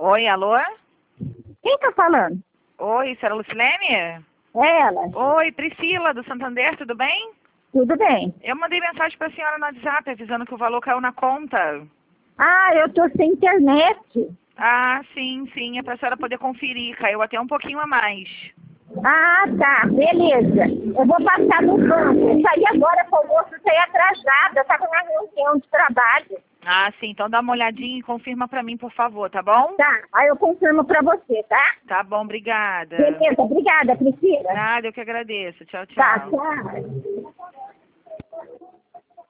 Oi, alô? Quem tá falando? Oi, senhora Lucilene? É ela. Oi, Priscila, do Santander, tudo bem? Tudo bem. Eu mandei mensagem pra senhora no WhatsApp avisando que o valor caiu na conta. Ah, eu tô sem internet. Ah, sim, sim, é pra senhora poder conferir, caiu até um pouquinho a mais. Ah, tá. Beleza. Eu vou passar no banco. Eu saí agora pro almoço, saí atrasada. Eu tava na reunião de trabalho. Ah, sim, então dá uma olhadinha e confirma pra mim, por favor, tá bom? Tá. Aí eu confirmo pra você, tá? Tá bom, obrigada. Beleza. Obrigada, Priscila. Nada, eu que agradeço. Tchau, Tá, tchau. tchau.